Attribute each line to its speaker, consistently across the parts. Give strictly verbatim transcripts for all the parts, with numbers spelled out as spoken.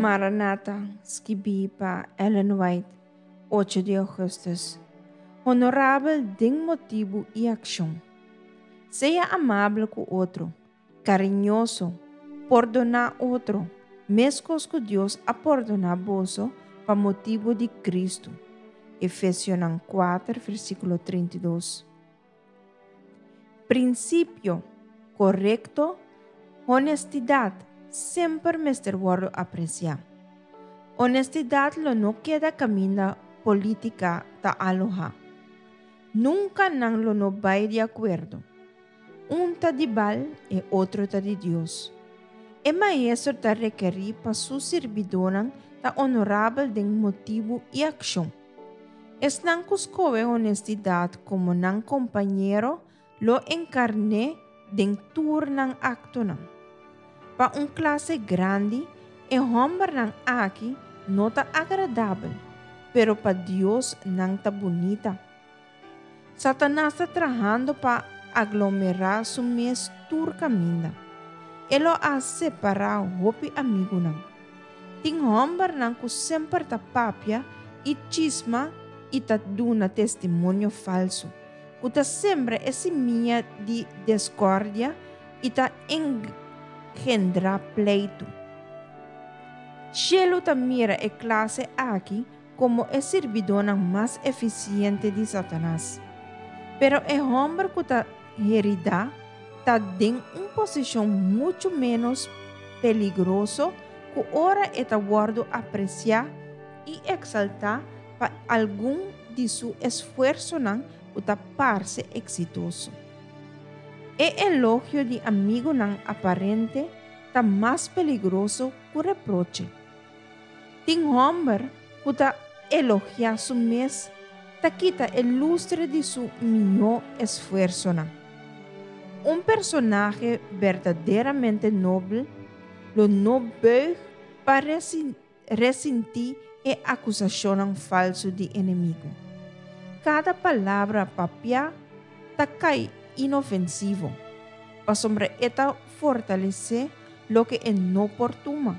Speaker 1: Maranatha, escrevi para Ellen White, ocho de agosto. Honorável tem motivo e ação. Seja amável com outro, carinhoso, perdonar outro, mesmo que Deus a perdonar você para motivo de Cristo. Efésios quatro, versículo trinta e dois. Princípio correto, honestidade, sempre me ser guardo apreciar. Honestidade lo no queda camina política ta aloha. Nunca nan lo no vai de acuerdo. Um ta de bal e outro ta de Deus. E maestro ta requerir para su servidora ta honorável de motivo e ação. Es nan cuscove honestidade como nan companheiro lo encarne den turnan acto nan. Pa um classe grande, e homem nan aqui não tá agradável, pero para Deus não tá bonita. Satanás está trabalhando para aglomerar su mes tur caminho. Ele a separar o hopi amigo nan. Ting homem nan que sempre tá papia e chisma e tá dando testemunho falso. Que tá sempre esse minha de discórdia e tá engendrar pleito. Chelo ta mira a classe aqui como a servidora mais eficiente de Satanás. Pero o homem que ta herida ta em uma posição muito menos peligroso que ora está guardo apreciar e exaltar para algum de seu esforço nan que ta parse exitoso. E elogio de amigo nan aparente ta mais peligroso que reproche. Tem homem que ta elogia su mes, ta quita el lustre de su melhor esforço. Um personagem verdadeiramente nobre, lo no beuge para ressentir a acusação falsa de inimigo. Cada palavra papia ta cai inofensivo, para sobre esta fortalecer lo que é inoportuno.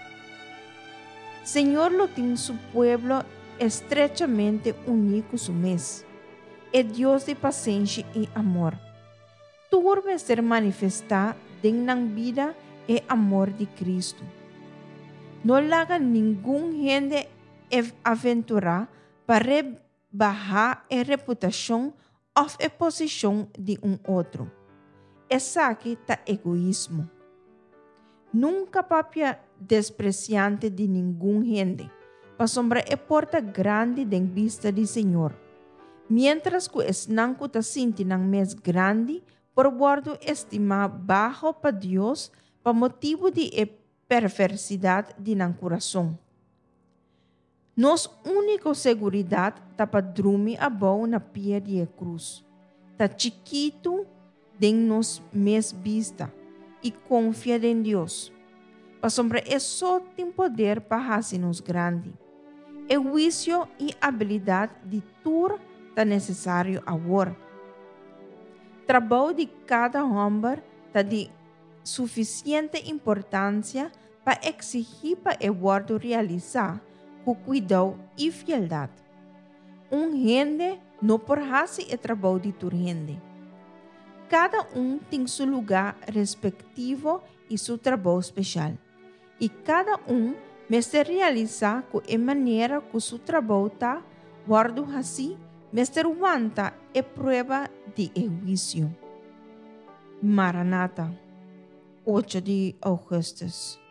Speaker 1: Senhor lo tem su pueblo estrechamente unido su mes. É Deus de paciência e amor. Turbe ser manifestar den nan vida e amor de Cristo. Não laga nenhum gente aventurar para rebaixar a reputação ou a posição de um outro. Essa aqui tá egoísmo. Nunca papia despreciante de nenhum gente, para sombra é porta grande de vista do Senhor. Mientras que es nan que ta sinti nan mes grande, por guardo estima bajo para Deus, para motivo de e perversidade de nan coração. Nos única seguridade ta pa drumi abau na pia de cruz. Ta chiquito den nos mes vista e confia em Deus. Pa sombra é só tem poder para nos grande. E juízo e habilidade de tur ta necessário agora. Trabalho de cada homem ta de suficiente importância para exigir para o guardo realizar com cuidado e fieldade. Um gente não por fazer o trabalho de tur gente. Cada um tem seu lugar respectivo e seu trabalho especial. E cada um me se realiza com a maneira que seu trabalho está, guardo assim, me se aguanta a prova de juízo. Maranatha, oito de agosto.